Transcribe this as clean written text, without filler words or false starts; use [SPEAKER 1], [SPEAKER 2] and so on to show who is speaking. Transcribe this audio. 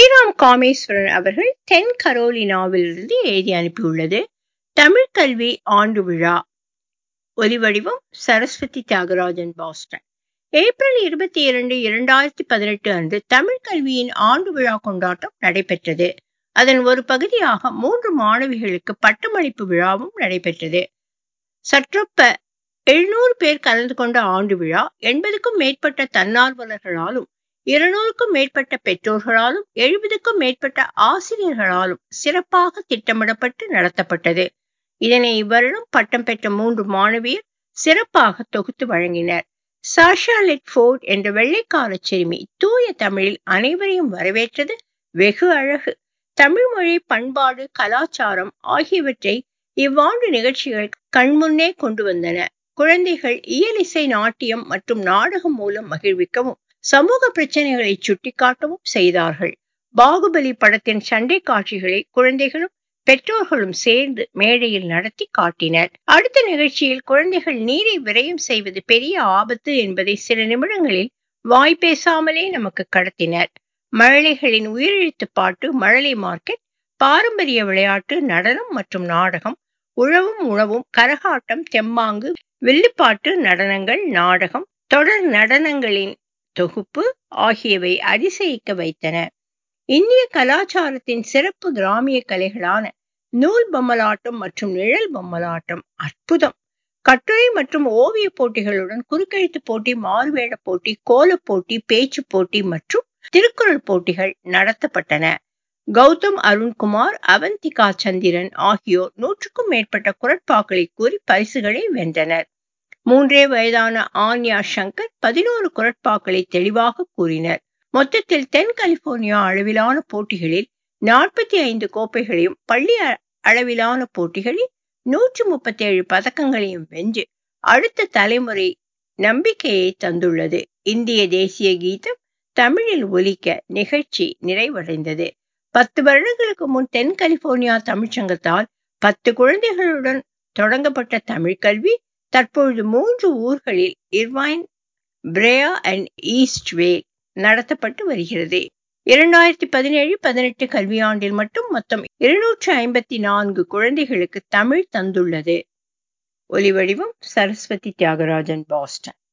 [SPEAKER 1] ஸ்ரீராம் காமேஸ்வரன் அவர்கள் தென் கரோலினாவிலிருந்து எழுதி அனுப்பியுள்ளது. தமிழ் கல்வி ஆண்டு விழா. ஒலிவடிவம் சரஸ்வதி தியாகராஜன், பாஸ்டன். ஏப்ரல் 22, 2018 அன்று தமிழ் கல்வியின் ஆண்டு விழா கொண்டாட்டம் நடைபெற்றது. அதன் ஒரு பகுதியாக 3 மாணவிகளுக்கு பட்டமளிப்பு விழாவும் நடைபெற்றது. சற்றொப்ப 700 பேர் கலந்து கொண்ட ஆண்டு விழா 80க்கும் மேற்பட்ட தன்னார்வலர்களாலும் 200க்கும் மேற்பட்ட பெற்றோர்களாலும் 70க்கும் மேற்பட்ட ஆசிரியர்களாலும் சிறப்பாக திட்டமிடப்பட்டு நடத்தப்பட்டது. இதனை இவ்வருடம் பட்டம் பெற்ற 3 மாணவியர் சிறப்பாக தொகுத்து வழங்கினர். சாஷா லிட்ஃபோர்ட் என்ற வெள்ளைக்கார சிறுமி தூய தமிழில் அனைவரையும் வரவேற்றது வெகு அழகு. தமிழ் மொழி, பண்பாடு, கலாச்சாரம் ஆகியவற்றை இவ்வாண்டு நிகழ்ச்சிகள் கண்முன்னே கொண்டு வந்தன. குழந்தைகள் இயலிசை, நாட்டியம் மற்றும் நாடகம் மூலம் மகிழ்விக்கவும் சமூக பிரச்சனைகளை சுட்டிக்காட்டவும் செய்தார்கள். பாகுபலி படத்தின் சண்டை காட்சிகளை குழந்தைகளும் பெற்றோர்களும் சேர்ந்து மேடையில் நடத்தி காட்டினர். அடுத்த நிகழ்ச்சியில் குழந்தைகள் நீரை விரயம் செய்வது பெரிய ஆபத்து என்பதை சில நிமிடங்களில் வாய் பேசாமலே நமக்கு கடத்தினர். மழலைகளின் உயிரெழுத்து பாட்டு, மழலை மார்க்கெட், பாரம்பரிய விளையாட்டு, நடனம் மற்றும் நாடகம், உழவும் உணவும், கரகாட்டம், தெம்மாங்கு, வில்லுப்பாட்டு, நடனங்கள், நாடகம், தொடர் நடனங்களின் தொகுப்பு ஆகியவை அதிசயிக்க வைத்தன. இந்திய கலாச்சாரத்தின் சிறப்பு கிராமிய கலைகளான நூல் பொம்மலாட்டம் மற்றும் நிழல் பொம்மலாட்டம் அற்புதம். கட்டுரை மற்றும் ஓவிய போட்டிகளுடன் குறுக்கெழுத்து போட்டி, மாறுவேட போட்டி, கோலப் போட்டி, பேச்சு போட்டி மற்றும் திருக்குறள் போட்டிகள் நடத்தப்பட்டன. கௌதம் அருண்குமார், அவந்திகா சந்திரன் ஆகியோர் 100க்கும் மேற்பட்ட குறட்பாக்களை கூறி பரிசுகளை வென்றனர். 3 வயதான ஆன்யா சங்கர் 11 குறட்பாக்களை தெளிவாக கூறினர். மொத்தத்தில் தென் கலிபோர்னியா அளவிலான போட்டிகளில் 45 கோப்பைகளையும், பள்ளி அளவிலான போட்டிகளில் 137 பதக்கங்களையும் வென்று அடுத்த தலைமுறை நம்பிக்கையை தந்துள்ளது. இந்திய தேசிய கீதம் தமிழில் ஒலிக்க நிகழ்ச்சி நிறைவடைந்தது. 10 வருடங்களுக்கு முன் தென் கலிபோர்னியா தமிழ்ச்சங்கத்தால் 10 குழந்தைகளுடன் தொடங்கப்பட்ட தமிழ் கல்வி தற்பொழுது 3 ஊர்களில் இர்வைன், பிரெயா அண்ட் ஈஸ்ட்வேல் நடத்தப்பட்டு வருகிறது. 2017-18 கல்வியாண்டில் மட்டும் மொத்தம் 254 குழந்தைகளுக்கு தமிழ் தந்துள்ளது. ஒலிவடிவம் சரஸ்வதி தியாகராஜன், பாஸ்டன்.